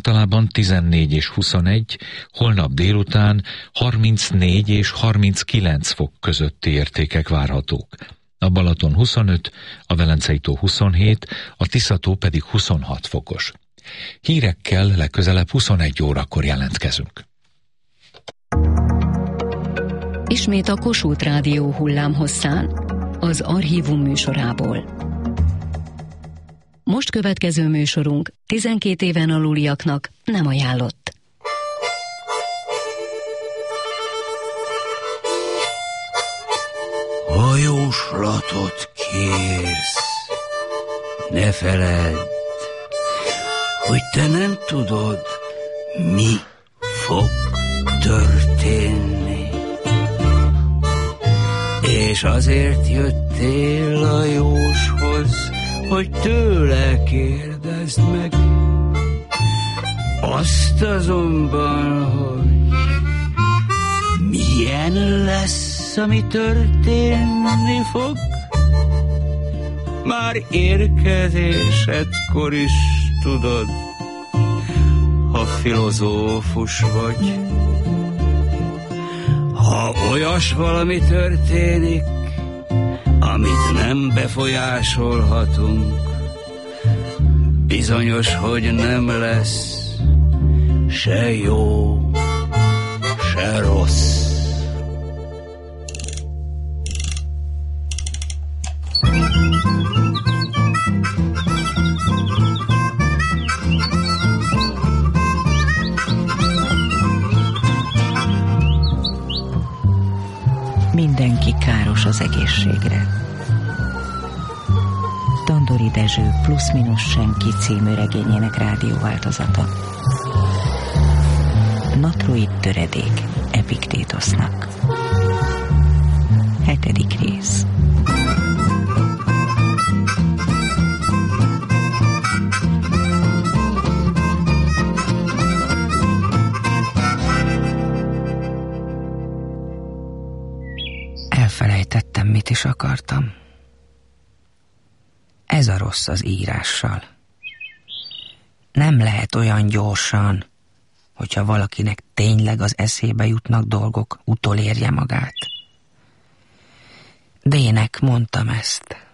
általában 14 és 21, holnap délután 34 és 39 fok közötti értékek várhatók. A Balaton 25, a Velencei-tó 27, a Tisza-tó pedig 26 fokos. Hírekkel legközelebb 21 órakor jelentkezünk. Ismét a Kossuth Rádió hullámhosszán, az Archívum műsorából. Most következő műsorunk 12 éven aluliaknak nem ajánlott. Ha jóslatot kérsz, ne feledd, hogy te nem tudod, mi fog történni. És azért jöttél a jóshoz, hogy tőle kérdezd meg. Azt azonban, hogy milyen lesz, ami történni fog, már érkezésedkor is tudod, ha filozófus vagy. Ha olyas valami történik, amit nem befolyásolhatunk, bizonyos, hogy nem lesz se jó, se rossz. Mindenki káros az egészségre. Tandori Dezső Plusz-Minusz Senki című regényének rádióváltozata. Natroid töredék Epiktétosznak. 7. rész. Elfelejtettem, mit is akartam. Ez a rossz az írással. Nem lehet olyan gyorsan, hogyha valakinek tényleg az eszébe jutnak dolgok, utolérje magát. D-nek mondtam ezt.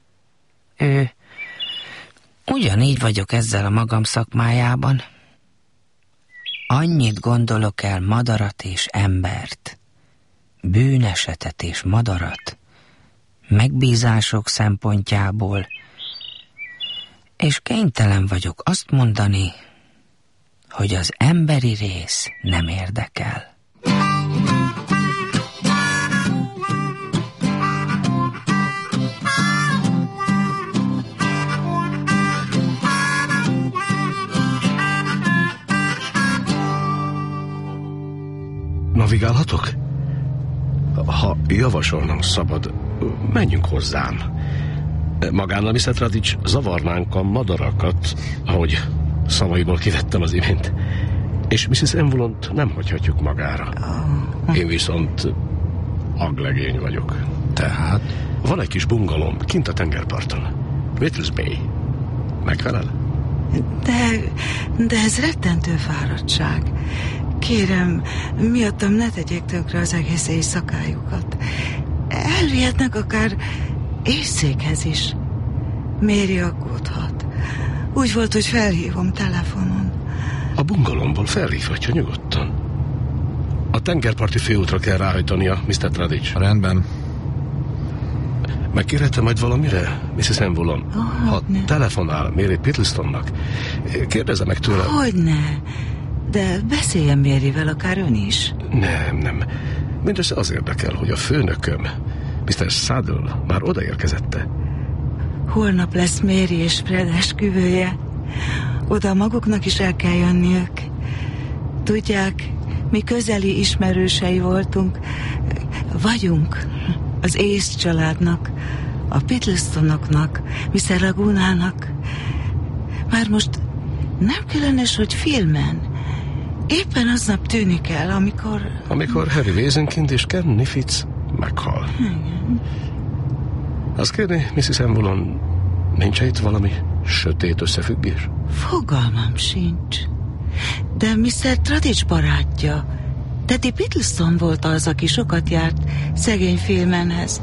Ugyanígy vagyok ezzel a magam szakmájában. Annyit gondolok el madarat és embert, bűnesetet és madarat, megbízások szempontjából, és kénytelen vagyok azt mondani, hogy az emberi rész nem érdekel. Navigálhatok? Ha javasolnom szabad, menjünk hozzám. Magánnal, Mr. Tradics, zavarnánk a madarakat, ahogy szavaiból kivettem az imént. És Mrs. Envolont nem hagyhatjuk magára. Én viszont aglegény vagyok. Tehát? Van egy kis bungalom kint a tengerparton. Whittles Bay. Megfelel? De ez rettentő fáradtság. Kérem, miattam ne tegyék tönkre az egész éjszakájukat. Elvihetnek akár éjszékhez is. Mary aggódhat. Úgy volt, hogy felhívom telefonon. A bungalomból felhívhatja nyugodtan. A tengerparti főútra kell ráhajtania, Mr. Tradics. Rendben. Megkérhetem majd valamire, Mrs. Envolon? Ha telefonál Mary Piddlestonnak, kérdezze meg tőle. Hogyne, de beszéljen Maryvel akár ön is. Nem. Mindössze az érdekel, hogy a főnököm, Mr. Saddle már odaérkezette. Holnap lesz Mary és Fred esküvője. Oda maguknak is el kell jönniük. Tudják, mi közeli ismerősei vagyunk az Ace családnak, a Piddlestonoknak, Mr. Lagunának. Már most nem különös, hogy filmen. Éppen aznap tűnik el, amikor Harry Wesenkind és Ken Nifitz meghal. Igen. Azt kérni, Mrs. Envolon, nincs itt valami sötét összefüggés? Fogalmam sincs. De Mr. Tradics barátja, Teddy Piddleson volt az, aki sokat járt szegény Philmanhez.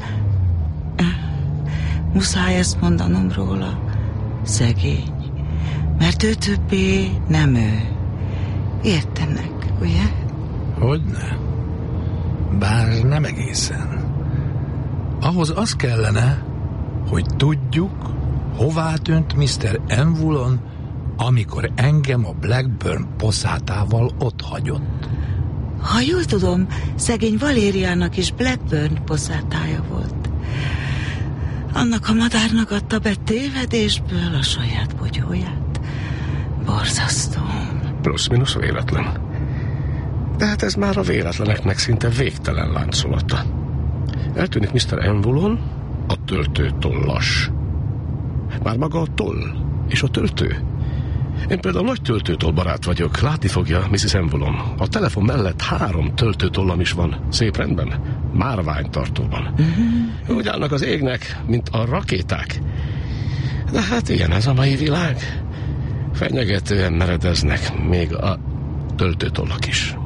Muszáj ezt mondanom róla. Szegény. Mert ő többé nem ő. Értenek, ugye? Hogyne? Bár nem egészen. Ahhoz az kellene, hogy tudjuk, hová tűnt Mr. Envulon, amikor engem a Blackburn poszátával ott hagyott. Ha jól tudom, szegény Valériának is Blackburn poszátája volt. Annak a madárnak adta be tévedésből a saját bogyóját. Borzasztó. Plusz-minusz véletlen. De hát ez már a véletleneknek szinte végtelen láncolata. Eltűnik Mr. Envulon, a töltő tollas. Már maga a toll és a töltő. Én például nagy töltőtoll barát vagyok. Látni fogja, Mrs. Envulon. A telefon mellett 3 töltőtollam is van. Szép rendben. Márványtartóban. Úgy állnak az égnek, mint a rakéták. De hát ilyen ez a mai világ. Fenyegetően meredeznek még a töltőtollak is.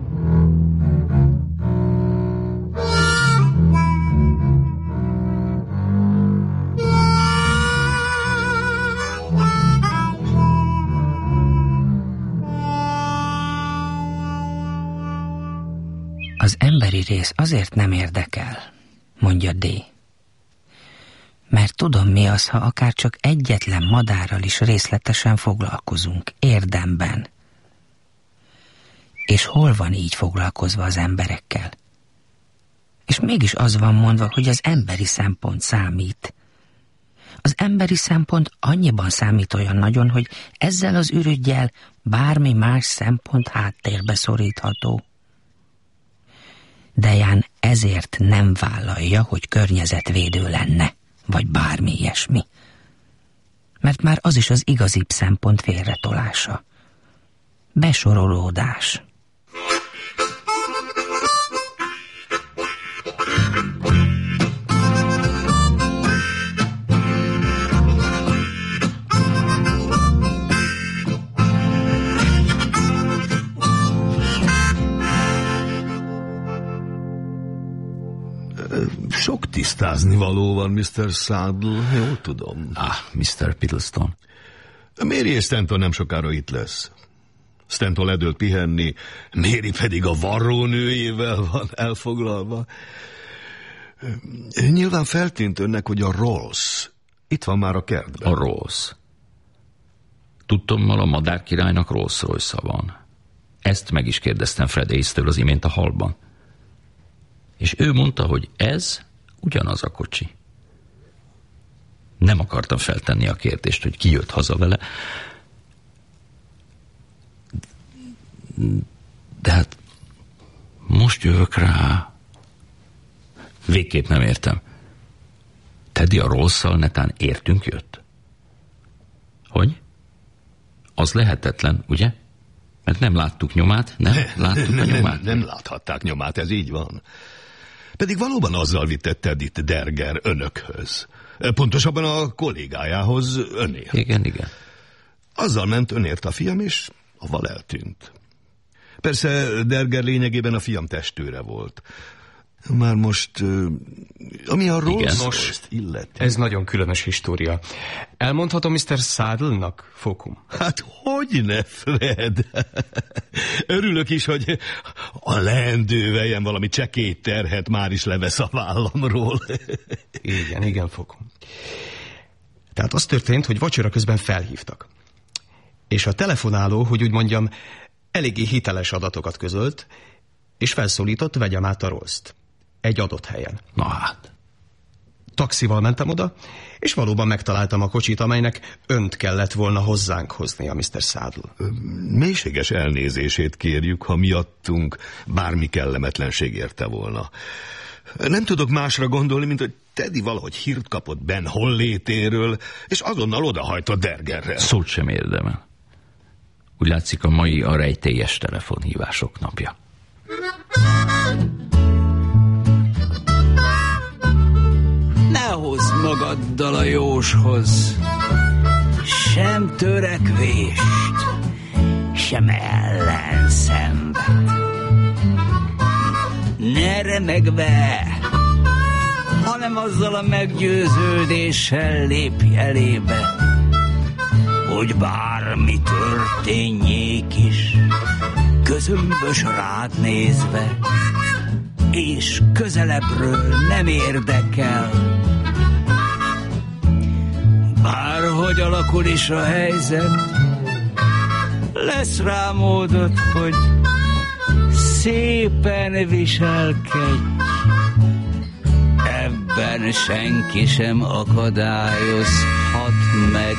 Az emberi rész azért nem érdekel, mondja D. Mert tudom mi az, ha akár csak egyetlen madárral is részletesen foglalkozunk, érdemben. És hol van így foglalkozva az emberekkel? És mégis az van mondva, hogy az emberi szempont számít. Az emberi szempont annyiban számít olyan nagyon, hogy ezzel az ürüggyel bármi más szempont háttérbe szorítható. Deján ezért nem vállalja, hogy környezetvédő lenne, vagy bármi ilyesmi. Mert már az is az igazibb szempont félretolása. Besorolódás. Sok tisztázni való van, Mr. Saddle, jól tudom. Mr. Piddleston. Mary és Stanton nem sokára itt lesz. Stanton ledőlt pihenni, Mary pedig a varrónőjével van elfoglalva. Nyilván feltűnt önnek, hogy a Rolls itt van már a kertben. A Rolls. Tudtommal a madár királynak Rolls-Royce-a van. Ezt meg is kérdeztem Fred Ace-től az imént a hallban. És ő mondta, hogy ez ugyanaz a kocsi. Nem akartam feltenni a kérdést, hogy ki jött haza vele. De hát most jövök rá. Végképp nem értem. Teddy a Rolls-szal netán értünk jött? Hogy? Az lehetetlen, ugye? Mert nem láttuk nyomát, nem láttuk a nyomát. Nem láthatták nyomát, ez így van. Pedig valóban azzal vitte Teddyt Derger önökhöz. Pontosabban a kollégájához, önért. Igen. Azzal ment önért a fiam, és avval eltűnt. Persze Derger lényegében a fiam testőre volt. Már most, ami a Rolls-Royce-t illeti. Ez nagyon különös história. Elmondhatom Mr. Saddle-nak, Fókum? Hát hogyne, Fred? Örülök is, hogy a leendőveljem valami csekély terhet már is levesz a vállamról. Igen, Fókum. Tehát az történt, hogy vacsora közben felhívtak. És a telefonáló, hogy úgy mondjam, eléggé hiteles adatokat közölt, és felszólított, vegyem át a Rolls-t. Egy adott helyen. Na hát. Taxival mentem oda, és valóban megtaláltam a kocsit, amelynek önt kellett volna hozzánk hoznia, Mr. Saddle. Mélységes elnézését kérjük, ha miattunk bármi kellemetlenség érte volna. Nem tudok másra gondolni, mint hogy Teddy valahogy hírt kapott Ben hollétéről, és azonnal odahajtott Dergerre. Szót sem érdemel. Úgy látszik, a mai a rejtélyes telefonhívások napja. Ne hozz magaddal a jóshoz sem törekvést, sem ellenszenved. Ne remegve, hanem azzal a meggyőződéssel lépj elébe, hogy bármi történjék is, közömbös rád nézve, és közelebbről nem érdekel. Bárhogy alakul is a helyzet, lesz rá módod, hogy szépen viselkedj. Ebben senki sem akadályozhat meg.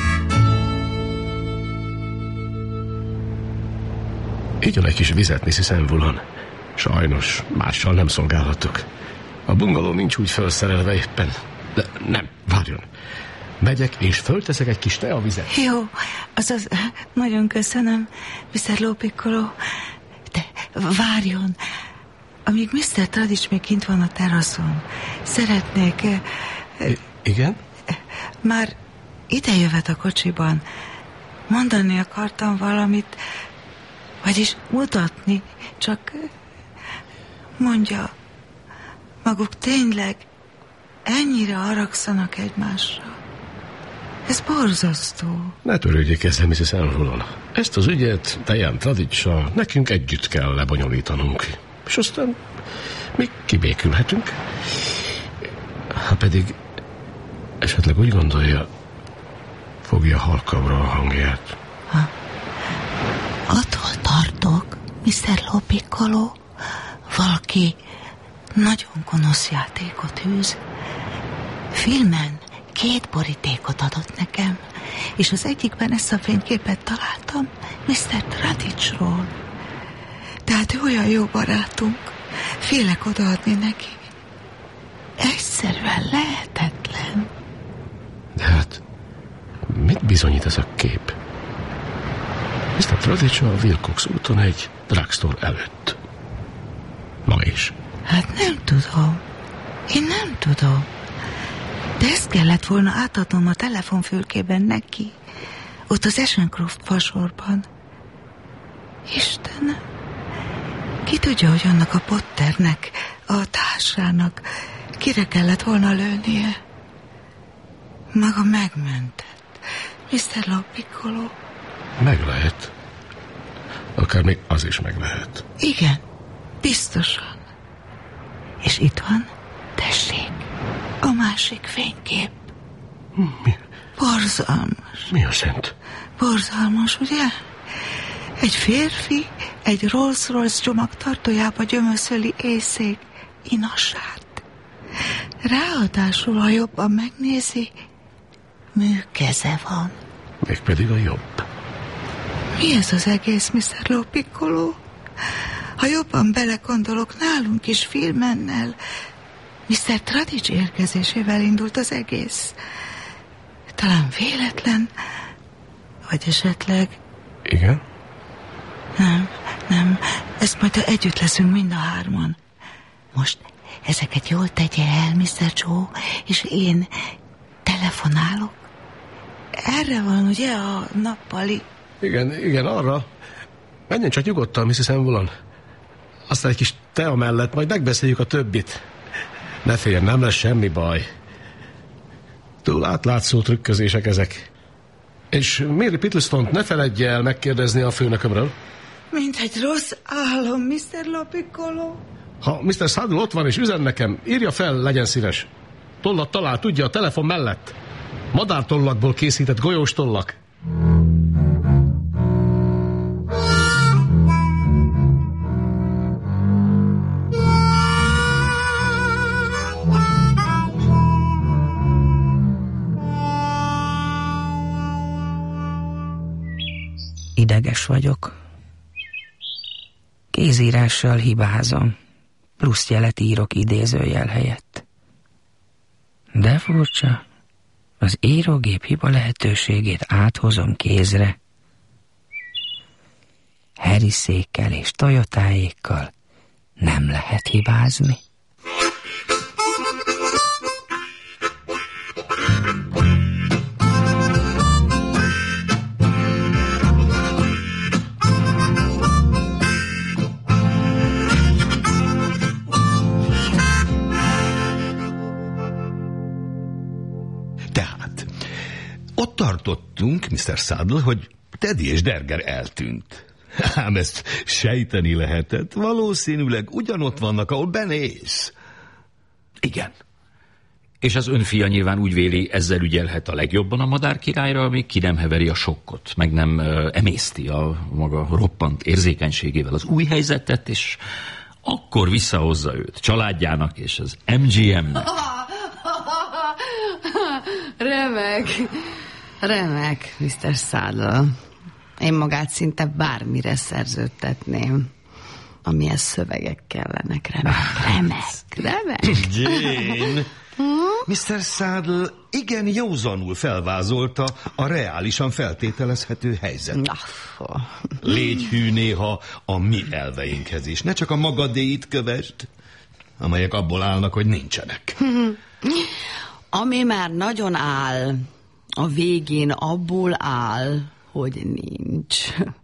Igyon egy kis vizet, Mrs. Envulon. Sajnos, mással nem szolgálhatok. A bungaló nincs úgy felszerelve éppen. De nem, várjon. Megyek és fölteszek egy kis teavizet. Jó, azaz nagyon köszönöm, Mr. Lópikoló. De várjon, amíg Mr. Tradics még kint van a teraszon. Szeretnék... Igen? Már idejövet a kocsiban. Mondani akartam valamit, vagyis mutatni, csak mondja, maguk tényleg ennyire haragszanak egymásra. Ez borzasztó. Ne törődjék ezzel, Mrs. Envulon. Ezt az ügyet Diane Tradicssal nekünk együtt kell lebonyolítanunk. És aztán mi kibékülhetünk. Ha pedig esetleg úgy gondolja, fogja halkabbra a hangját. Attól tartok, Mr. Lópikoló, valaki nagyon gonosz játékot űz. Filmen 2 borítékot adott nekem, és az egyikben ezt a fényképet találtam Mr. Tradicsról. Tehát ő olyan jó barátunk, félek odaadni neki. Egyszerűen lehetetlen. De hát, mit bizonyít ez a kép? Mr. Tradics a Wilcox úton egy drugstore előtt. Ma is. Hát nem tudom. Én nem tudom. De ezt kellett volna átadnom a telefonfülkében neki. Ott az Ashcroft fasorban. Istenem. Ki tudja, hogy annak a Potternek, a társának kire kellett volna lőnie? Maga megmentett. Mr. Lópikoló. Meg lehet. Akár még az is meg lehet. Igen, biztosan. És itt van, tessék, a másik fénykép. Mi? Borzalmas. Mi a szent? Borzalmas, ugye? Egy férfi egy Rolls-Royce csomagtartójába gyömöszöli éjszék inasát. Ráadásul, ha jobban megnézi, műkeze van. Mégpedig a jobb. Mi ez az egész, Mr. Lópikoló? Ha jobban belegondolok, nálunk is filmennel, Mr. Tradics érkezésével indult az egész. Talán véletlen, vagy esetleg... Igen? Nem, ezt majd együtt leszünk mind a 3. Most ezeket jól tegye el, Mr. Joe, és én telefonálok. Erre van, ugye, a nappali? Igen, arra. Menjen csak nyugodtan, Mrs. Envulon. Aztán egy kis tea mellett, majd megbeszéljük a többit. Ne féljen, nem lesz semmi baj. Túl átlátszó trükközések ezek. És Mary Pittlestone-t ne feledje el megkérdezni a főnökömről. Mint egy rossz álom, Mr. Lópikoló. Ha Mr. Saddle ott van és üzen nekem, írja fel, legyen szíves. Tollat talál, tudja, a telefon mellett. Madártollakból készített golyós tollak. Ideges vagyok. Kézírással hibázom. Plusz jelet írok idézőjel helyett. De furcsa. Az írógép hiba lehetőségét áthozom kézre. Harrisékkel és Toyotáékkal nem lehet hibázni. Ott tartottunk, Mr. Saddle, hogy Teddy és Derger eltűnt. Ám ezt sejteni lehetett. Valószínűleg ugyanott vannak, ahol benéz. Igen. És az ön fia nyilván úgy véli, ezzel ügyelhet a legjobban a madárkirályra, amíg ki nem heveri a sokkot, meg nem emészti a maga roppant érzékenységével az új helyzetet, és akkor visszahozza őt családjának és az MGM-nek. Remek, Mr. Saddle. Én magát szinte bármire szerződtetném, amihez szövegek kellenek. Remek. Jane, Mr. Saddle igen józanul felvázolta a reálisan feltételezhető helyzetet. Légy hű néha a mi elveinkhez is, ne csak a magadéit kövesd, amelyek abból állnak, hogy nincsenek. Ami már nagyon áll, a végén abból áll, hogy nincs.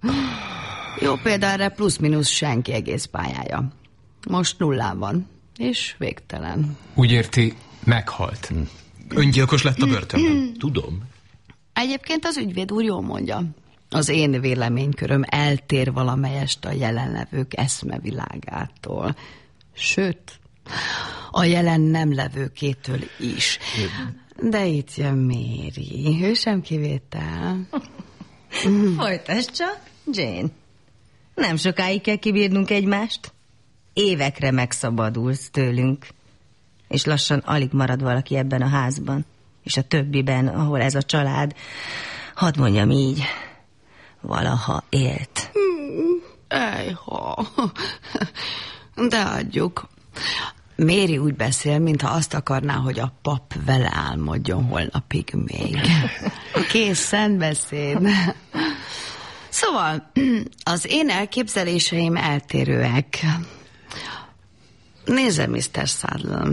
Jó példa erre plusz-minusz senki egész pályája. Most nullán van, és végtelen. Úgy érti, meghalt. Öngyilkos lett a börtönben. Tudom. Egyébként az ügyvéd úr jól mondja. Az én véleményköröm eltér valamelyest a jelenlevők eszmevilágától. Sőt, a jelen nem levőkétől is. De itt jön Mary, ő sem kivétel. Folytasd csak, Jane. Nem sokáig kell kibírnunk egymást. Évekre megszabadulsz tőlünk. És lassan alig marad valaki ebben a házban. És a többiben, ahol ez a család, hadd mondjam így, valaha élt. Ejha. De adjuk. Mary úgy beszél, mintha azt akarná, hogy a pap vele álmodjon holnapig még. Kész szentbeszéd. Szóval, az én elképzeléseim eltérőek. Nézze, Mr. Saddle,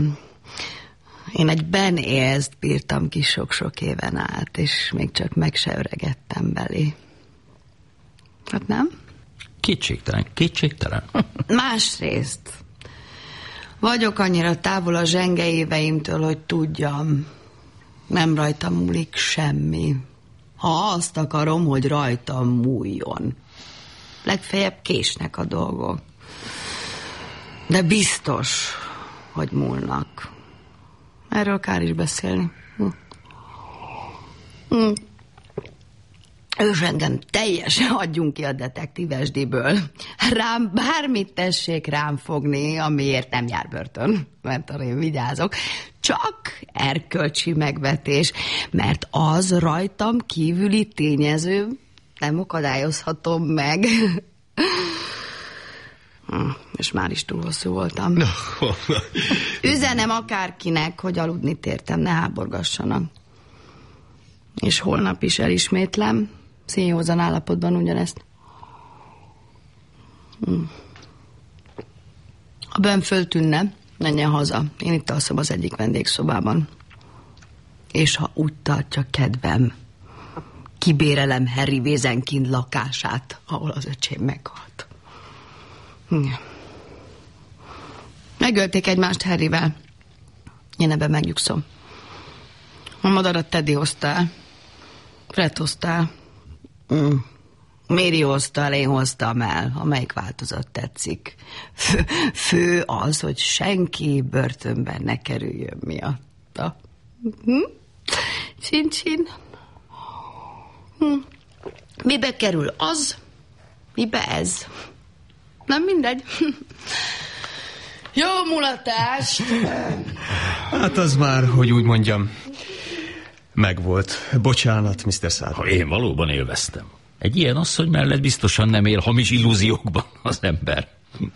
én egy Ben Ayers-t bírtam ki sok-sok éven át, és még csak meg se öregettem belé. Hát nem? Kétségtelen. Másrészt vagyok annyira távol a zsenge éveimtől, hogy tudjam, nem rajtam múlik semmi. Ha azt akarom, hogy rajtam múljon. Legfeljebb késnek a dolgok. De biztos, hogy múlnak. Erről kár is beszélni. Ős engem teljesen hagyjunk ki a detektívesdiből. Rám bármit tessék rám fogni, amiért nem jár börtön, mert arra én vigyázok. Csak erkölcsi megvetés, mert az rajtam kívüli tényező nem akadályozhatom meg. És már is túl hosszú voltam. Üzenem akárkinek, hogy aludni tértem, ne háborgassanak. És holnap is elismétlem, színjózan állapotban ugyanezt. Ha benn föltűnne, menjen haza. Én itt alszom az egyik vendégszobában. És ha úgy tartja kedvem, kibérelem Harry Wezenkind lakását, ahol az öcsém meghalt. Megölték egymást Harryvel. Én ebben megnyugszom. A madarat Teddy hozta el. Fred hozta el. Mary hozta el, én hoztam el. Amelyik változat tetszik. Fő az, hogy senki börtönben ne kerüljön miatta. Csin-csin. Mibe kerül az, mibe ez? Nem mindegy. Jó mulatás! Hát az már, hogy úgy mondjam, megvolt. Bocsánat, Mr. Saddle. Én valóban élveztem. Egy ilyen asszony mellett biztosan nem él hamis illúziókban az ember.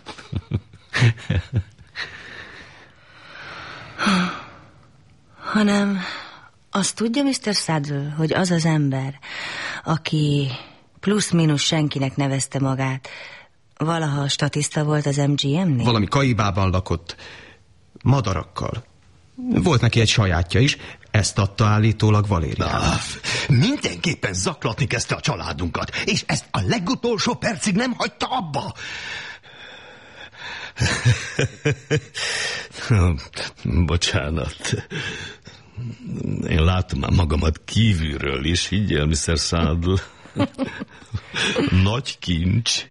Hanem azt tudja, Mr. Saddle, hogy az az ember, aki plusz-minusz senkinek nevezte magát, valaha statiszta volt az MGM-nél? Valami kaibában lakott, madarakkal. Volt neki egy sajátja is, ezt adta állítólag Valériának. Mindenképpen zaklatni kezdte a családunkat, és ezt a legutolsó percig nem hagyta abba. Bocsánat. Én látom már magamat kívülről is, higgyel, Mr. Saddle. Nagy kincs.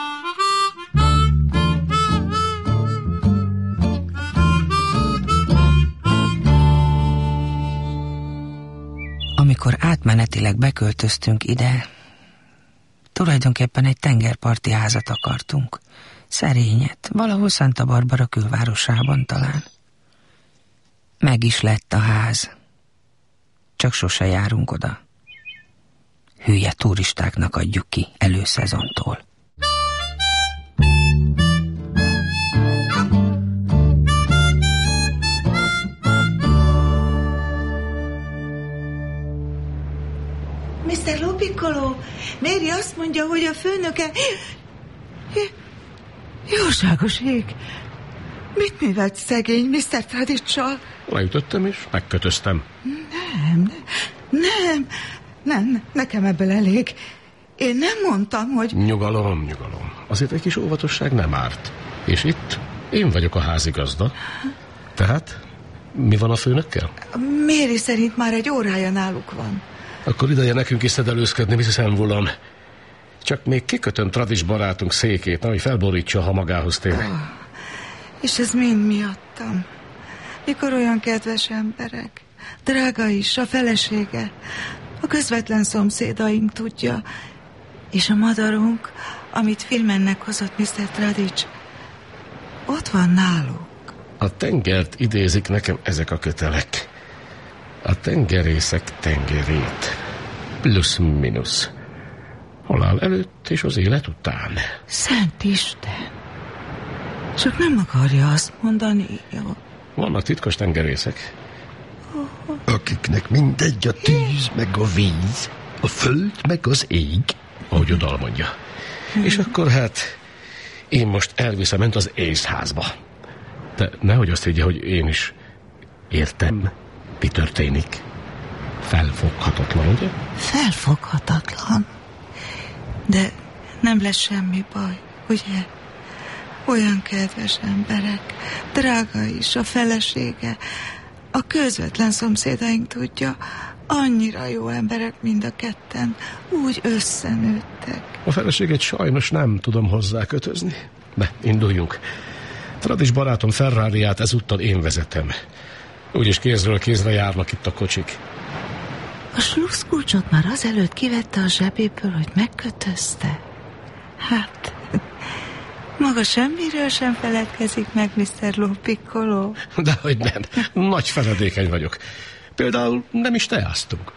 Amikor átmenetileg beköltöztünk ide, tulajdonképpen egy tengerparti házat akartunk. Szerényet, valahol Santa Barbara külvárosában talán. Meg is lett a ház. Csak sose járunk oda. Hülye turistáknak adjuk ki előszezontól. Mr. Lopiccolo, Mary azt mondja, hogy a főnöke... Jóságos ég! Mit művelt szegény Mr. Tradiccsal? Leütöttem és megkötöztem. Nem, nekem ebből elég. Én nem mondtam, hogy... Nyugalom. Azért egy kis óvatosság nem árt. És itt én vagyok a házigazda. Tehát mi van a főnökkel? Mary szerint már egy órája náluk van. Akkor ideje nekünk is szedelőzködni, Mrs. Envulon. Csak még kikötöm Tradics barátunk székét, hogy felborítsa, ha magához tér. És ez mind miattam. Mikor olyan kedves emberek. Drága is, a felesége. A közvetlen szomszédaink tudja. És a madarunk, amit Filmennek hozott Mr. Tradics, ott van náluk. A tengert idézik nekem ezek a kötelek. A tengerészek tengerét. Plusz-minusz. Halál előtt és az élet után. Szent Isten! Csak nem akarja azt mondani, jó? Vannak titkos tengerészek. Akiknek mindegy a tűz, meg a víz, a föld, meg az ég. Ahogy oda mondja. És akkor hát én most elviszem önt az éjszházba. De nehogy azt higgye, hogy én is értem, mi történik. Felfoghatatlan, ugye? Felfoghatatlan. De nem lesz semmi baj, ugye? Olyan kedves emberek, drága is, a felesége, a közvetlen szomszédaink tudja, annyira jó emberek mind a ketten, úgy összenőttek. A feleséget sajnos nem tudom hozzá kötözni. De induljunk. Tradics barátom Ferrariát ezúttal én vezetem. Úgyis kézről kézre járnak itt a kocsik. A slusszkulcsot már azelőtt kivette a zsebéből, hogy megkötözte. Hát, maga semmiről sem feledkezik meg, Mr. Lopiccolo. Dehogy nem, nagy feledékeny vagyok. Például nem is teáztunk.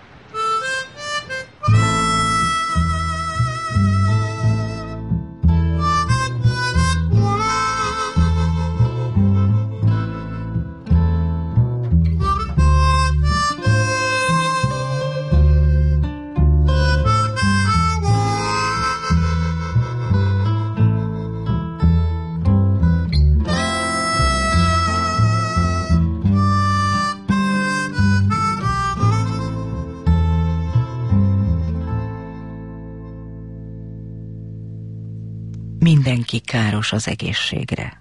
Mindenki káros az egészségre.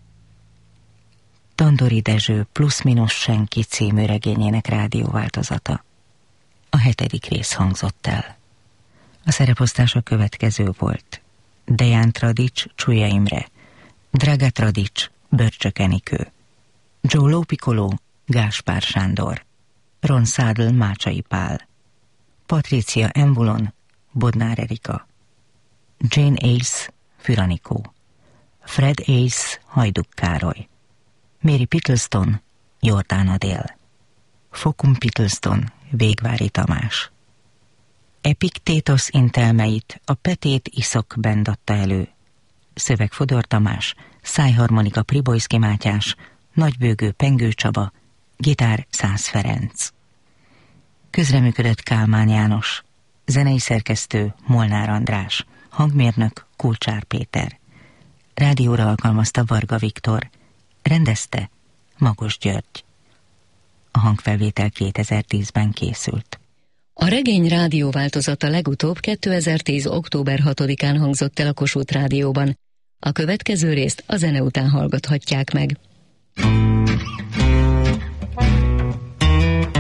Tandori Dezső Plusz-minusz senki című regényének rádióváltozata. A 7. rész hangzott el. A szereposztás a következő volt. Dejan Tradics, Csúlya Imre, Draga Tradics, Börcsök Enikő, Joe Lopiccolo, Gáspár Sándor, Ron Saddle, Mácsai Pál, Patricia Envulon, Bodnár Erika, Jane Ace, Füranikó, Fred Ace, Hajduk Károly, Mary Pittleston, Jordán Adél, Fokum Pittleston, Végvári Tamás. Epiktétosz intelmeit a Petét Iszok Band adta elő. Szöveg Fodor Tamás, szájharmonika Pribojszki Mátyás, nagybőgő Pengő Csaba, gitár Szász Ferenc. Közreműködött Kálmán János, zenei szerkesztő Molnár András, hangmérnök Kulcsár Péter. Rádióra alkalmazta Varga Viktor, rendezte Magos György. A hangfelvétel 2010-ben készült. A regény rádióváltozata legutóbb 2010. október 6-án hangzott el a Kossuth Rádióban. A következő részt a zene után hallgathatják meg.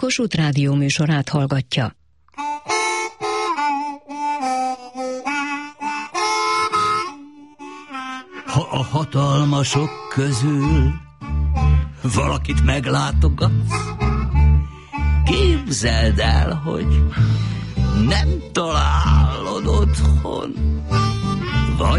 Kossuth Rádió műsorát hallgatja. Ha a hatalmasok közül valakit meglátogatsz, képzeld el, hogy nem találod otthon, vagy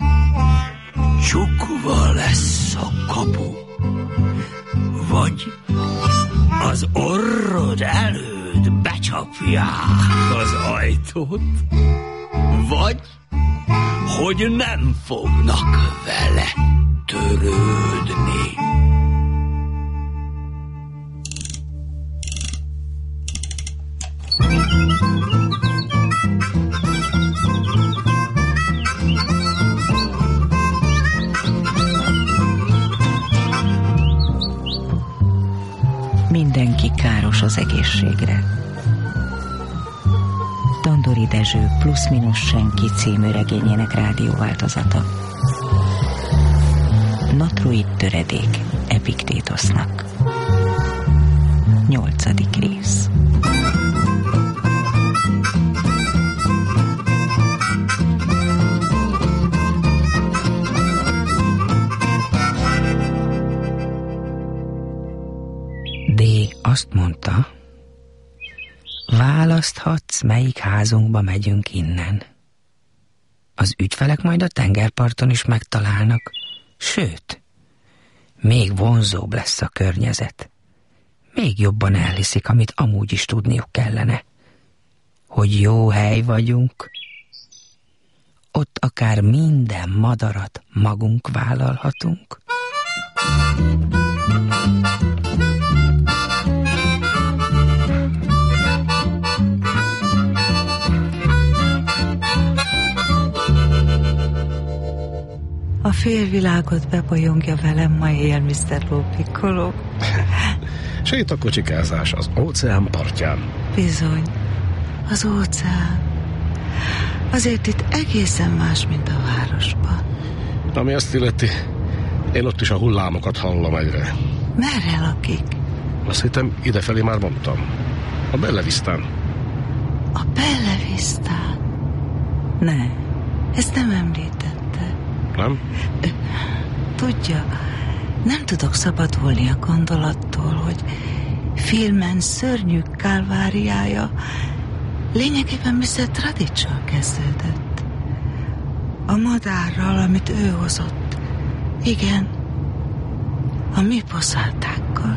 csukva lesz a kapu, vagy az orrod előtt becsapják az ajtót, vagy hogy nem fognak vele törődni. Mindenki káros az egészségre. Tandori Dezső Plusz-Minusz Senki című regényének rádióváltozata. Natroid töredék Epiktétosznak. 8. rész. D. azt mondta, választhatsz, melyik házunkba megyünk innen. Az ügyfelek majd a tengerparton is megtalálnak, sőt, még vonzóbb lesz a környezet. Még jobban elhiszik, amit amúgy is tudniuk kellene. Hogy jó hely vagyunk. Ott akár minden madarat magunk vállalhatunk. A félvilágot bebolyongja velem ma éjjel, Mr. Lópikoló. Sétakocsikázás az óceán partján. Bizony, az óceán. Azért itt egészen más, mint a városban. Ami azt illeti, én ott is a hullámokat hallom egyre. Merre lakik? Azt hittem, idefelé már mondtam. A Bella Vistán. A Bella Vistán? Ne, ezt nem említette. Nem? Tudja, nem tudok szabadulni a gondolattól, hogy filmen szörnyű kálváriája lényegében Mr. Tradiccsal kezdődött. A madárral, amit ő hozott. Igen, a mi poszátákkal.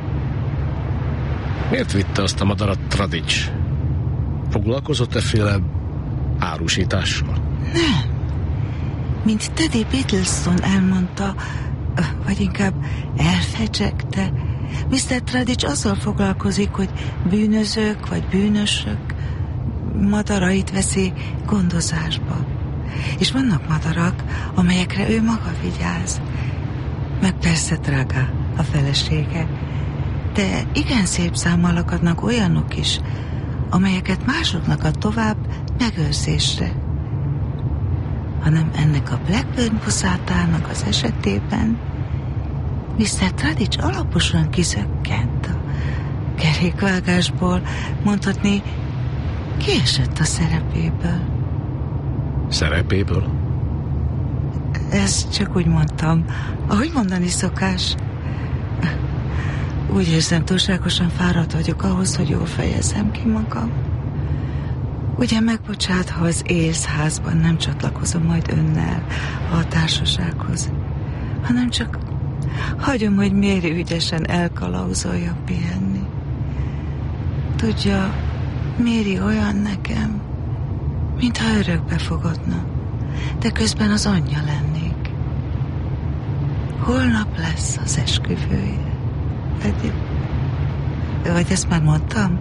Miért vitte azt a madarat Tradics? Foglalkozott efféle árusítással? Nem. Mint Teddy Biddleston elmondta, vagy inkább elfecsegte, Mr. Tradics azzal foglalkozik, hogy bűnözők vagy bűnösök madarait veszi gondozásba. És vannak madarak, amelyekre ő maga vigyáz. Meg persze Draga, a felesége. De igen szép számmal akadnak olyanok is, amelyeket másoknak ad tovább megőrzésre. Hanem ennek a Blackburn poszátának az esetében Mr. Tradics alaposan kizökkent a kerékvágásból, mondhatni, kiesett a szerepéből. Szerepéből? Ezt csak úgy mondtam, ahogy mondani szokás. Úgy érzem, túlságosan fáradt vagyok ahhoz, hogy jól fejezzem ki magam. Ugye megbocsát, ha az észházban nem csatlakozom majd önnel a társasághoz, hanem csak hagyom, hogy Méri ügyesen elkalauzolja pihenni. Tudja, Méri olyan nekem, mintha örökbe fogadna, de közben az anyja lennék. Holnap lesz az esküvője. Vagy ezt már mondtam?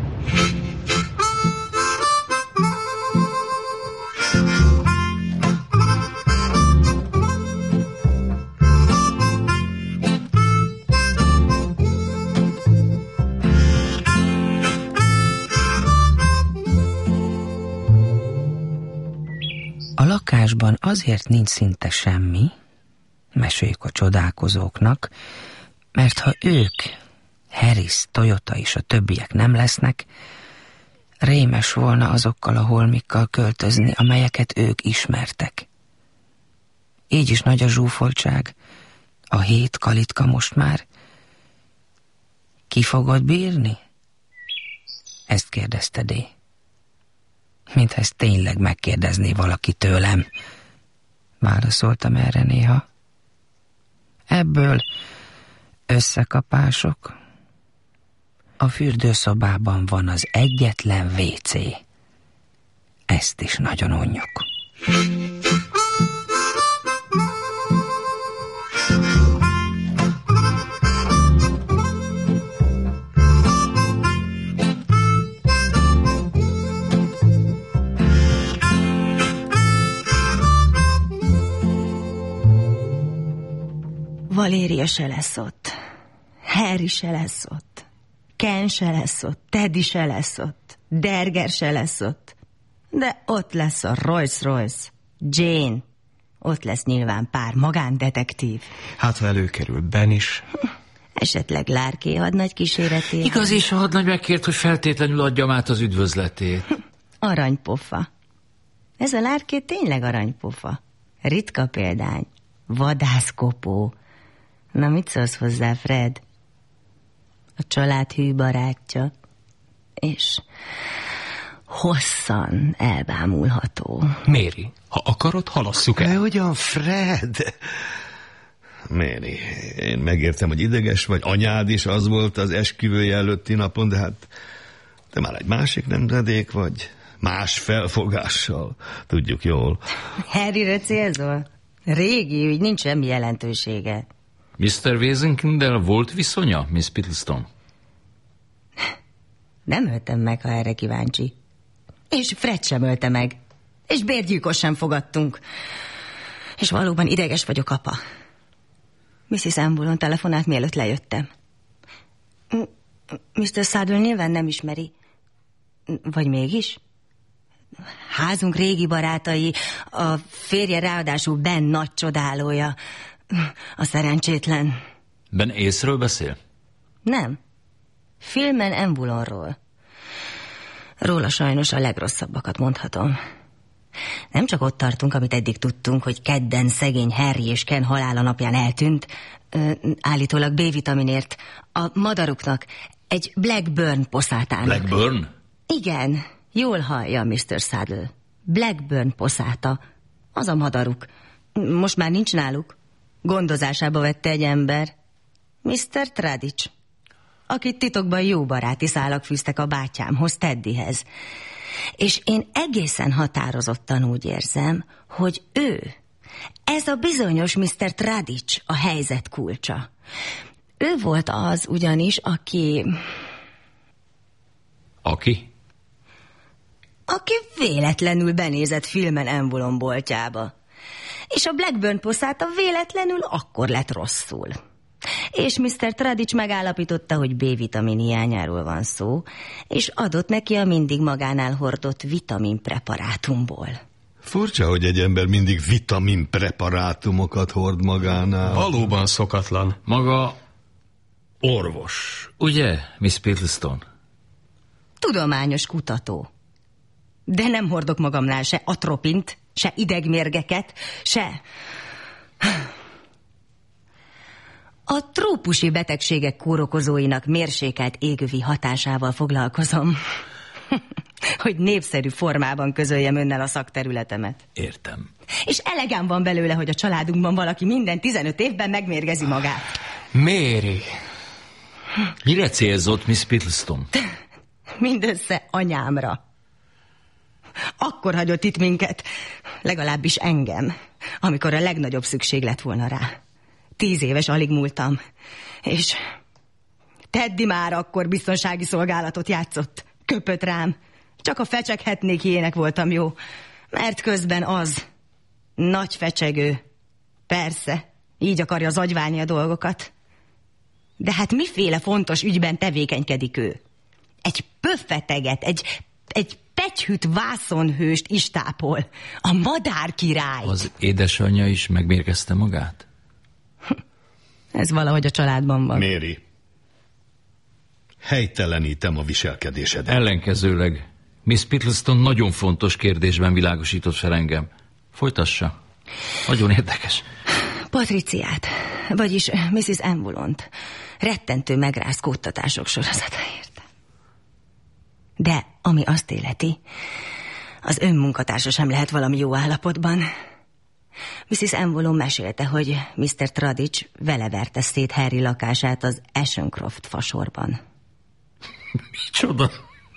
A lakásban azért nincs szinte semmi, meséljük a csodálkozóknak, mert ha ők Harris, Toyota és a többiek nem lesznek, rémes volna azokkal a holmikkal költözni, amelyeket ők ismertek. Így is nagy a zsúfoltság, a 7 kalitka most már. Ki fogod bírni? Ezt kérdezte D. Mintha ezt tényleg megkérdezné valaki tőlem. Válaszoltam erre néha. Ebből összekapások. A fürdőszobában van az egyetlen WC. Ezt is nagyon unjuk. Valéria se lesz ott, Harry se lesz ott, Ken se lesz ott, Teddy se lesz ott, Derger se lesz ott, de ott lesz a Rolls-Royce, Jane, ott lesz nyilván pár magándetektív. Hát, ha előkerül Ben is. Esetleg Lárké hadnagy kíséretére. Igaz is, a hadnagy megkért, hogy feltétlenül adjam át az üdvözletét. Aranypofa. Ez a Lárké tényleg aranypofa. Ritka példány. Vadászkopó. Na, mit szólsz hozzá, Fred? A család hű barátja, és hosszan elbámulható. Mary, ha akarod, halasszuk el. De ugyan, Fred? Mary, én megértem, hogy ideges vagy, anyád is az volt az esküvője előtti napon, de hát te már egy másik nemzedék vagy, más felfogással, tudjuk jól. Harryre célzol? Régi ügy, nincs semmi jelentősége. Mr. Wesenkind-del volt viszonya, Miss Pittlestone? Nem öltem meg, ha erre kíváncsi. És Fred sem ölte meg. És bérgyilkos sem fogadtunk. És valóban ideges vagyok, apa. Mrs. Ambulon telefonált, mielőtt lejöttem. Mr. Saddle nyilván nem ismeri. Vagy mégis? Házunk régi barátai, a férje ráadásul Ben nagy csodálója. A szerencsétlen. Ben Ace-ről beszél? Nem. Philman Ambulonról. Róla sajnos a legrosszabbakat mondhatom. Nem csak ott tartunk, amit eddig tudtunk, hogy kedden szegény Harry és Ken halála napján eltűnt, állítólag B-vitaminért, a madaruknak egy Blackburn poszátának. Blackburn? Igen, jól hallja, Mr. Saddle. Blackburn poszáta. Az a madaruk. Most már nincs náluk. Gondozásába vette egy ember. Mr. Tradich, akit titokban jó baráti szálak fűztek a bátyámhoz, Teddyhez. És én egészen határozottan úgy érzem, hogy ő, ez a bizonyos Mr. Tradich a helyzet kulcsa. Ő volt az ugyanis, aki... Aki? Aki véletlenül benézett Philman Ambulon boltjába. És a Blackburn poszáta véletlenül akkor lett rosszul. És Mr. Tradich megállapította, hogy B-vitamin hiányáról van szó, és adott neki a mindig magánál hordott vitaminpreparátumból. Furcsa, hogy egy ember mindig vitaminpreparátumokat hord magánál. Valóban szokatlan. Maga orvos, ugye, Miss Pittlestone? Tudományos kutató. De nem hordok magamnál se atropint, se idegmérgeket, se... A trópusi betegségek kórokozóinak mérsékelt égövi hatásával foglalkozom. Hogy népszerű formában közöljem önnel a szakterületemet. Értem. És elegem van belőle, hogy a családunkban valaki minden 15 évben megmérgezi magát. Mary! Mire célzott, Miss Pittlestone? Mindössze anyámra. Akkor hagyott itt minket, legalábbis engem, amikor a legnagyobb szükség lett volna rá. 10 éves alig múltam, és Teddy már akkor biztonsági szolgálatot játszott. Köpött rám. Csak a fecseghetnék hiének voltam jó, mert közben az nagy fecsegő. Persze, így akarja zagyválni a dolgokat. De hát miféle fontos ügyben tevékenykedik ő? Egy pöffeteget, egy pegyhűt vászonhőst is tápol. A madárkirályt. Az édesanyja is megmérgezte magát? Ez valahogy a családban van. Mary, helytelenítem a viselkedésedet. Ellenkezőleg. Miss Piddleston nagyon fontos kérdésben világosított fel engem. Folytassa. Nagyon érdekes. Patriciát, vagyis Mrs. Envulont rettentő megrázkódtatások sorozata érte. De ami azt illeti, az önmunkatársa sem lehet valami jó állapotban. Mrs. Envulon mesélte, hogy Mr. Tradich vele verte szét Harry lakását az Ashencroft fasorban. Micsoda?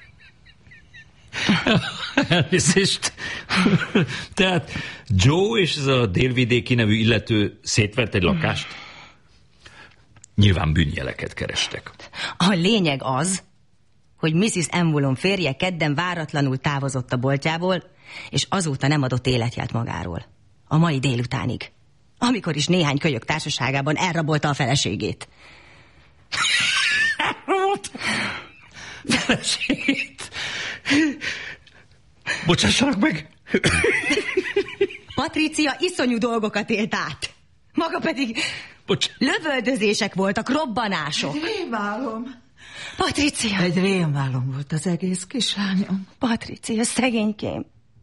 Elnézést. Tehát Joe és ez a délvidéki nevű illető szétvert egy lakást? Nyilván bűnjeleket kerestek. A lényeg az, hogy Mrs. Envulon férje kedden váratlanul távozott a boltjából, és azóta nem adott életjelt magáról. A mai délutánig. Amikor is néhány kölyök társaságában elrabolta a feleségét. Feleségét? Bocsássanak meg! Patricia iszonyú dolgokat élt át. Maga pedig lövöldözések voltak, robbanások. Rémálom. Patricia! Egy rémálom volt az egész kislányom. Patricia, szegénykém.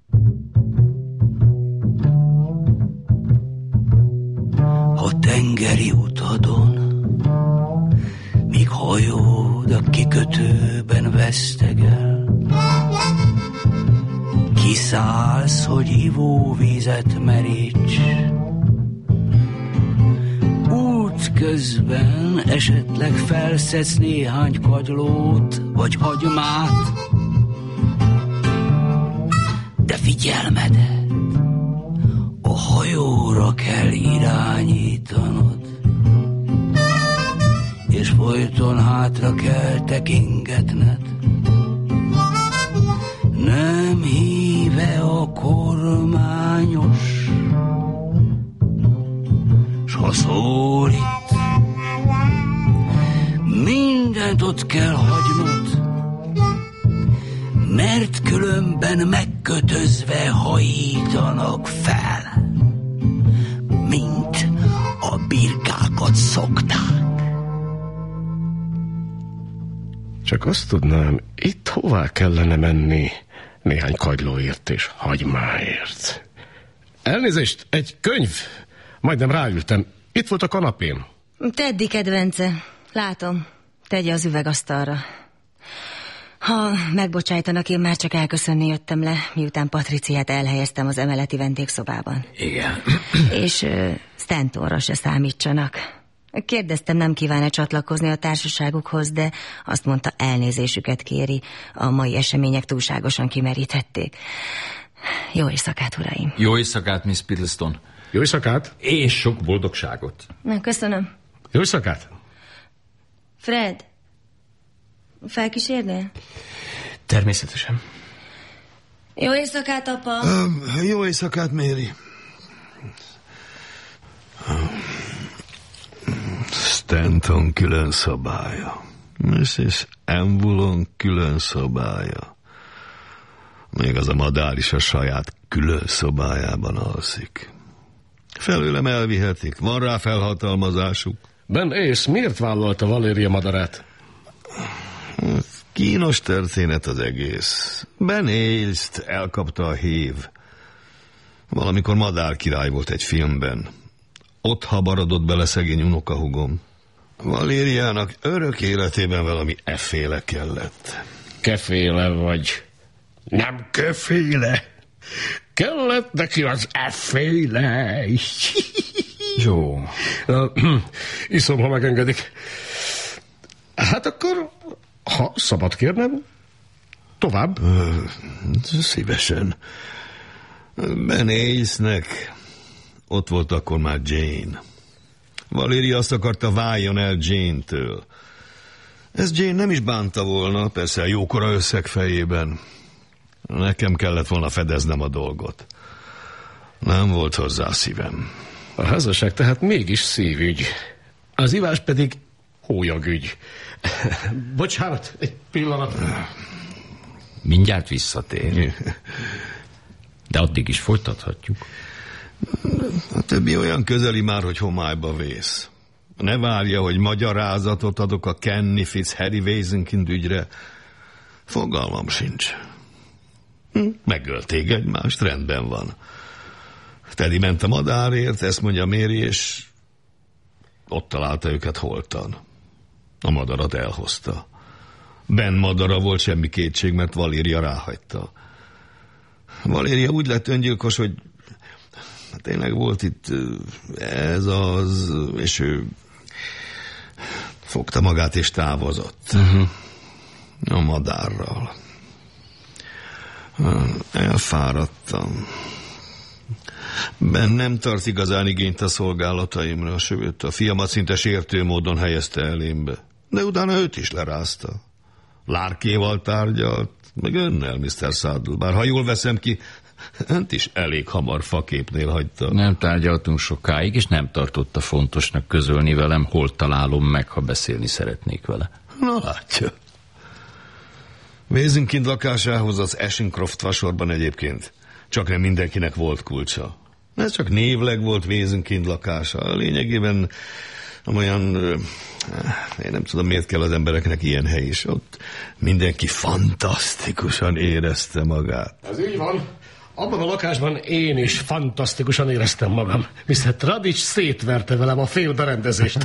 A tengeri utadon, míg hajód a kikötőben vesztegel, kiszállsz, hogy ivóvizet meríts. Út közben esetleg felszedsz néhány kagylót vagy hagymát, de figyelmedet a hajóra kell irányítanod, és folyton hátra kell tekingetned. Nem híve a kormányos, s ha szólít, mindent ott kell hagynod, mert különben megkötözve hajítanak fel, mint a birkákat szokták. Csak azt tudnám, itt hová kellene menni néhány kagylóért és hagymáért. Elnézést, egy könyv. Majdnem ráültem. Itt volt a kanapén. Teddy kedvence. Látom. Tegye az üvegasztalra. Ha megbocsájtanak, én már csak elköszönni jöttem le, miután Patriciát elhelyeztem az emeleti vendégszobában. Igen. És Stantonra se számítsanak. Kérdeztem, nem kíván-e csatlakozni a társaságukhoz, de azt mondta, elnézésüket kéri. A mai események túlságosan kimerítették. Jó éjszakát, uraim! Jó éjszakát, Miss Piddleston! Jó éjszakát! És sok boldogságot! Köszönöm. Jó éjszakát! Fred, felkísérnél? Természetesen. Jó éjszakát, apa! Jó éjszakát, Mary. Stanton külön szobája. Mrs. Envulon külön szobája. Még az a madár is a saját külön szobájában alszik. Felőlem elvihetik, van rá felhatalmazásuk. Ben Ace miért vállalta Valéria madarát? Kínos történet az egész. Ben Ace-t elkapta a hív. Valamikor madárkirály volt egy filmben. Ott habarodott bele szegény unokahúgom. Valériának örök életében valami efféle kellett. Keféle vagy. Nem keféle. Kellett neki az efféle. Joe. Iszom, ha megengedik. Hát akkor, ha szabad kérnem, tovább. Szívesen. Ben Ace-nek ott volt akkor már Jane. Valéria azt akarta, váljon el Jane-től. Ez Jane nem is bánta volna, persze a jókora összeg fejében. Nekem kellett volna fedeznem a dolgot. Nem volt hozzá szívem. A házasság tehát mégis szívügy. Az ivás pedig hólyagügy. Bocsánat, egy pillanat. Mindjárt visszatér. De addig is folytathatjuk. A többi olyan közeli már, hogy homályba vész. Ne várja, hogy magyarázatot adok a Kenny Fitz Harry Wesenkind ügyre. Fogalmam sincs. Megölték egymást, rendben van. Teddy ment a madárért, ezt mondja Mary, és ott találta őket holtan. A madarat elhozta. Ben madara volt, semmi kétség, mert Valéria ráhagyta. Valéria úgy lett öngyilkos, hogy tényleg volt itt ez az, és ő fogta magát és távozott. A madárral. Elfáradtam. Ben nem tart igazán igényt a szolgálataimra, sőt, a fiamat szinte sértő módon helyezte elémbe. De utána őt is lerázta. Lárkéval tárgyalt, meg önnel, Mr. Saddle. Bár ha jól veszem ki, önt is elég hamar faképnél hagyta. Nem tárgyaltunk sokáig, és nem tartotta fontosnak közölni velem, hol találom meg, ha beszélni szeretnék vele. Na látja. Wesenkind lakásához az Ashencroft vasorban egyébként csak nem mindenkinek volt kulcsa. Ez csak névleg volt Wesenkind lakása. Lényegében olyan, én nem tudom, miért kell az embereknek ilyen hely is. Ott mindenki fantasztikusan érezte magát. Ez így van. Abban a lakásban én is fantasztikusan éreztem magam. Mr. Tradics szétverte velem a félberendezést.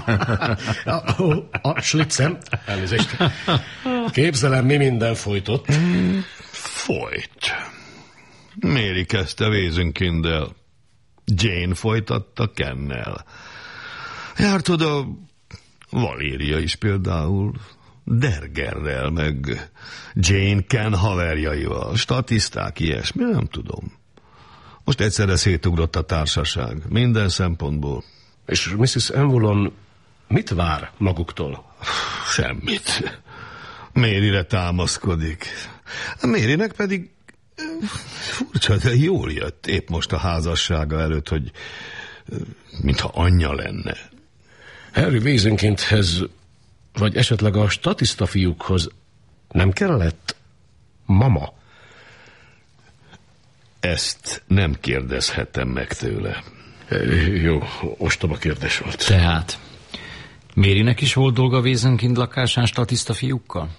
A slitzem, elnézést. Képzelem, mi minden folytott. Folyt. Mary kezdte Wesenkinddel. Jane folytatta Kennel. Járt oda Valéria is például. Dergerrel, meg Jane Ken haverjaival. Statiszták, ilyesmi, nem tudom. Most egyszerre szétugrott a társaság. Minden szempontból. És Mrs. Envolon mit vár maguktól? Semmit. Maryre támaszkodik. A Marynek pedig furcsa, de jól jött épp most a házassága előtt, hogy mintha anyja lenne. Harry Wesenkindhez, vagy esetleg a statiszta fiúkhoz nem kellett mama? Ezt nem kérdezhetem meg tőle. Jó, ostoba kérdés volt. Tehát Marynek is volt dolga Wesenkind lakásán statiszta fiúkkal?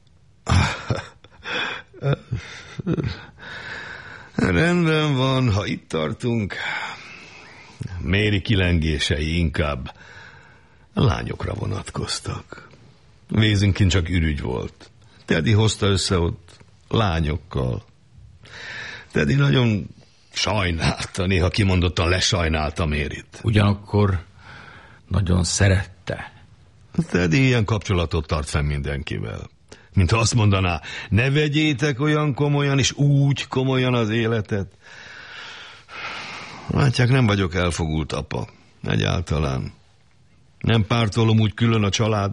Rendben van, ha itt tartunk. Mary kilengései inkább a lányokra vonatkoztak. Wesenkind csak ürügy volt. Teddy hozta össze ott lányokkal. Teddy nagyon sajnálta, néha kimondottan lesajnálta Maryt. Ugyanakkor nagyon szerette. Teddy ilyen kapcsolatot tart fenn mindenkivel. Mintha azt mondaná, ne vegyétek olyan komolyan, és úgy komolyan az életet. Látják, nem vagyok elfogult apa. Egyáltalán. Nem pártolom úgy külön a család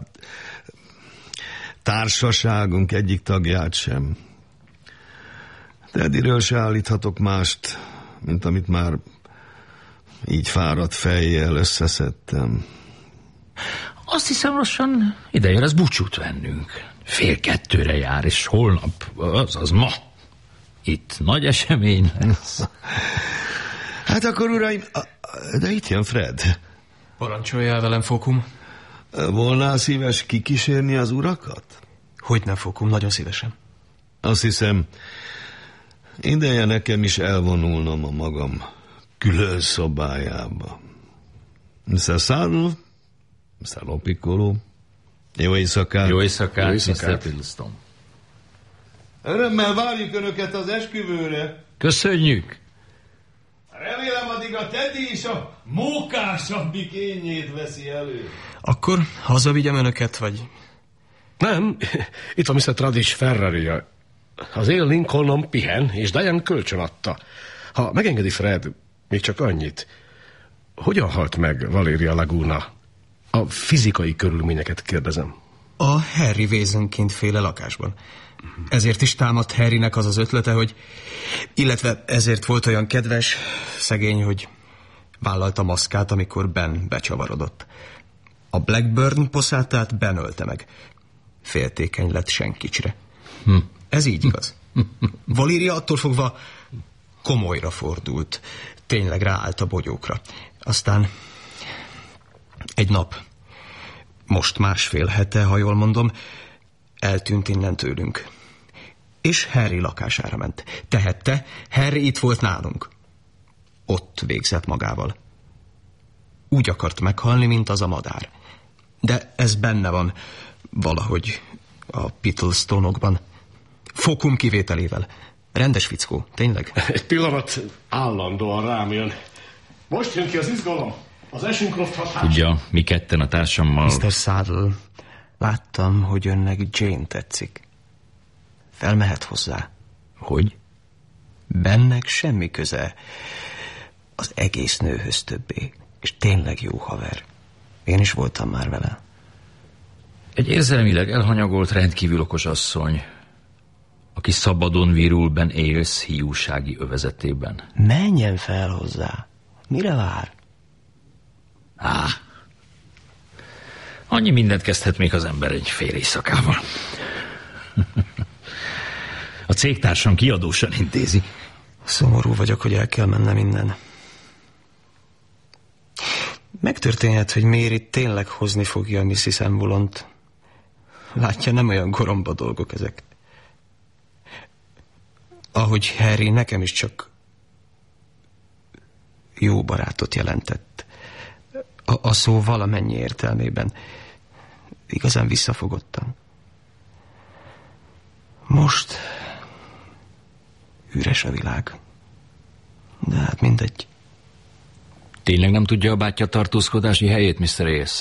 társaságunk egyik tagját sem. Teddyről se állíthatok mást, mint amit már így fáradt fejjel összeszedtem. Azt hiszem, lassan ideje lesz búcsút vennünk. 1:30 jár, és holnap, azaz ma, itt nagy esemény lesz. Hát akkor, uraim, de itt jön Fred. Parancsoljál velem, Fokum. Volnál szíves kikísérni az urakat? Hogyne, Fokum, nagyon szívesen. Azt hiszem, ideje nekem is elvonulnom a magam külön szobájába. Mr. Saddle, Mr. Lopiccolo, jó éjszakát. Jó éjszakát, Mr. Piddleston. Örömmel várjuk Önöket az esküvőre. Köszönjük. Remélem, addig a Teddy is a mókásabbik énjét veszi elő. Akkor hazavigyem Önöket, vagy... Nem, itt a Mr. Tradics Ferrarija. Az én Lincolnom pihen, és Diane kölcsön adta. Ha megengedi Fred, még csak annyit. Hogyan halt meg Valéria Laguna? A fizikai körülményeket kérdezem. A Harry Wesenkind féle lakásban. Ezért is támadt Harrynek az az ötlete, hogy... Illetve ezért volt olyan kedves, szegény, hogy vállalta maszkát, amikor Ben becsavarodott. A Blackburn poszátát Ben ölte meg. Féltékeny lett senkicsre. Ez így igaz. Valéria attól fogva komolyra fordult. Tényleg ráállt a bogyókra. Aztán egy nap most 1,5 hete, ha jól mondom, eltűnt innen tőlünk. És Harry lakására ment. Tehette, Harry itt volt nálunk. Ott végzett magával. Úgy akart meghalni, mint az a madár. De ez benne van valahogy a Pittlestone-okban. Fokum kivételével. Rendes fickó, tényleg? Egy pillanat, állandóan rám jön. Most jön ki az izgalom. Az Ashcroft hatás. Tudja, mi ketten a társammal... Mr. Saddle, láttam, hogy önnek Jane tetszik. Felmehet hozzá. Hogy? Bennek semmi köze az egész nőhöz többé. És tényleg jó haver. Én is voltam már vele. Egy érzelmileg elhanyagolt, rendkívül okos asszony, aki szabadon virul Ben Ailes hiúsági övezetében. Menjen fel hozzá. Mire vár? Annyi mindent kezdhet még az ember egy fél éjszakával. A cégtársam kiadósan intézi. Szomorú vagyok, hogy el kell mennem innen. Megtörténhet, hogy Mary tényleg hozni fogja a Mrs. Envulont. Látja, nem olyan goromba dolgok ezek. Ahogy Harry nekem is csak jó barátot jelentett. A szó valamennyi értelmében. Igazán visszafogottan. Most üres a világ. De hát mindegy. Tényleg nem tudja a bátyja tartózkodási helyét, Mr. Ailes?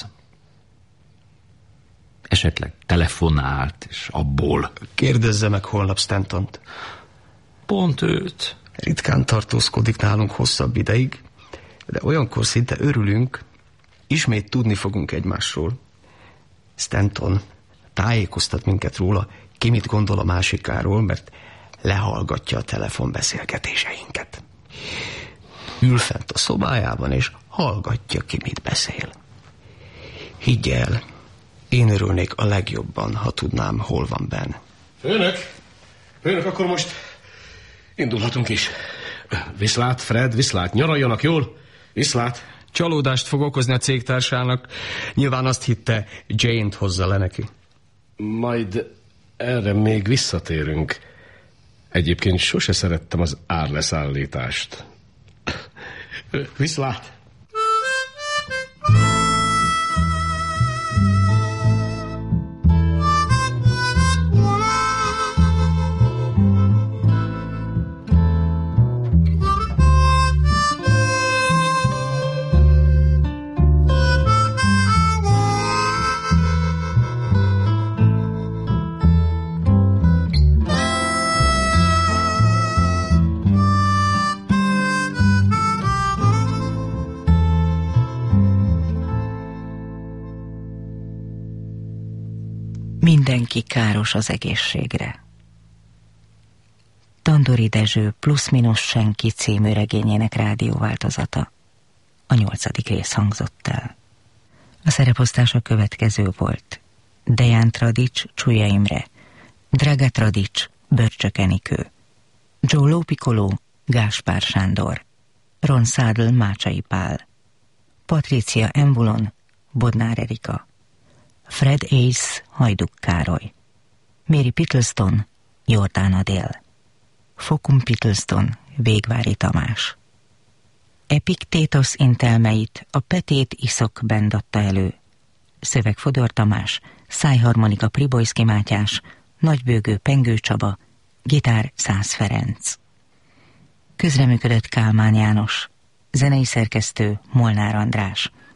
Esetleg telefonált, és abból... Kérdezze meg holnap Stantont. Pont őt. Ritkán tartózkodik nálunk hosszabb ideig, de olyankor szinte örülünk, ismét tudni fogunk egymásról. Stanton tájékoztat minket róla, ki mit gondol a másikáról, mert lehallgatja a telefonbeszélgetéseinket. Ül fent a szobájában, és hallgatja, ki mit beszél. Higgy el, én örülnék a legjobban, ha tudnám, hol van Ben. Főnök, akkor most indulhatunk is. Viszlát, Fred, viszlát, nyaraljanak jól, viszlát. Csalódást fog okozni a cégtársának. Nyilván azt hitte, Jane-t hozza le neki. Majd erre még visszatérünk. Egyébként sose szerettem az árleszállítást. Viszlát! Mindenki káros az egészségre. Tandori Dezső plusz-minusz senki című regényének rádióváltozata. A 8. rész hangzott el. A szereposztás a következő volt. Deján Tradics, Csúlya Imre, Draga Tradics, Börcsök Enikő, Joe Lópikoló, Gáspár Sándor, Ron Saddle, Mácsai Pál, Patricia Envulon, Bodnár Erika, Fred Ailes, Hajduk Károly, Mary Pittlestone, Jordán Adél, Fokum Pittlestone, Végvári Tamás. Epiktétosz intelmeit a Petét Iszok Band adta elő. Szöveg Fodor Tamás, szájharmonika Pribojszki Mátyás, nagybőgő Pengő Csaba, gitár Szász Ferenc. Közreműködött Kálmán János, zenei szerkesztő Molnár András,